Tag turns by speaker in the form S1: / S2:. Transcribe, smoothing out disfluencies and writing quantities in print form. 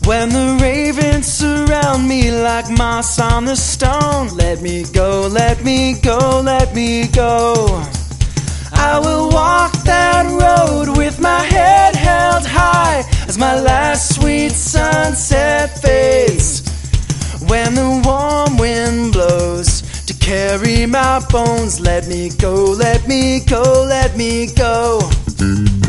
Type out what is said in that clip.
S1: When the ravens surround me like moss on the stone, let me go, let me go, let me go. I will walk that road with my head held high as my last sweet sunset fades. When the warm wind blows to carry my bones, let me go, let me go, let me go.